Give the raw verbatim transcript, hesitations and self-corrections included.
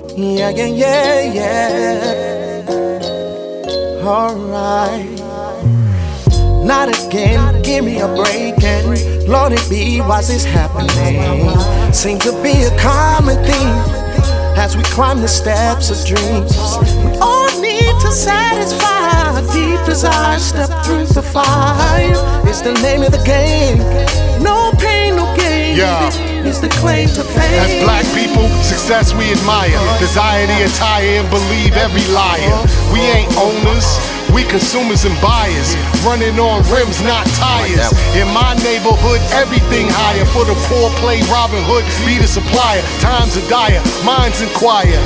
Yeah, yeah, yeah, yeah. Alright. Not again, give me a break and Lord it be, why's this happening? Seems to be a common theme as we climb the steps of dreams. We all need to satisfy a deep desire, step through the fire. It's the name of the game, no pain, no gain. Yeah. It's the claim to fame. As black people, success we admire. Desire the attire and believe every liar. We ain't owners, we consumers and buyers. Running on rims, not tires. In my neighborhood, everything higher. For the poor play Robin Hood, be the supplier. Times are dire, minds inquire.